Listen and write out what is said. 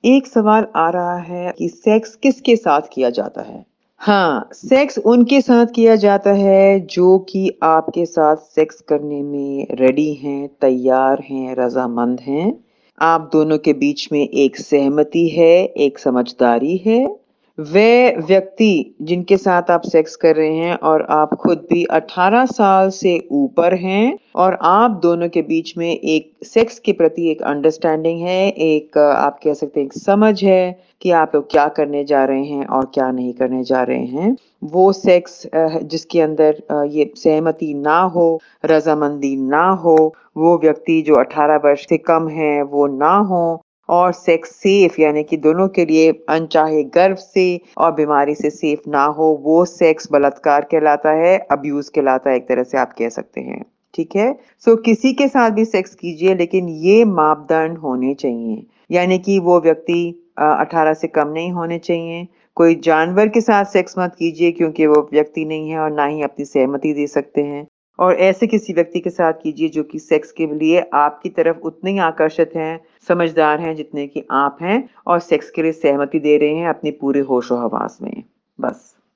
एक सवाल आ रहा है कि सेक्स किसके साथ किया जाता है? हाँ, सेक्स उनके साथ किया जाता है जो कि आपके साथ सेक्स करने में रेडी हैं, तैयार हैं, रज़ामंद हैं। आप दोनों के बीच में एक सहमति है, एक समझदारी है। वह व्यक्ति जिनके साथ आप सेक्स कर रहे हैं और आप खुद भी 18 साल से ऊपर हैं और आप दोनों के बीच में एक सेक्स के प्रति एक अंडरस्टैंडिंग है, एक आप कह सकते हैं एक समझ है कि आप लोग क्या करने जा रहे हैं और क्या नहीं करने जा रहे हैं। वो सेक्स जिसके अंदर ये सहमति ना हो, रज़ामंदी ना हो, वो व्यक्ति जो 18 वर्ष से कम है वो ना हो और सेक्स सेफ यानी कि दोनों के लिए अनचाहे गर्भ से और बीमारी से सेफ ना हो, वो सेक्स बलात्कार कहलाता है, अब्यूज़ कहलाता है एक तरह से आप कह सकते हैं। ठीक है? सो किसी के साथ भी सेक्स कीजिए लेकिन ये मापदंड होने चाहिए। यानी कि वो व्यक्ति 18 से कम नहीं होने चाहिए। कोई जानवर के साथ सेक्स मत कीजिए क्योंकि वो व्यक्ति नहीं है और ना ही अपनी सहमति दे सकते हैं। और ऐसे किसी व्यक्ति के साथ कीजिए जो कि सेक्स के लिए आपकी तरफ उतने ही आकर्षित हैं, समझदार हैं जितने कि आप हैं और सेक्स के लिए सहमति दे रहे हैं अपने पूरे होश-ओ-हवास में। बस।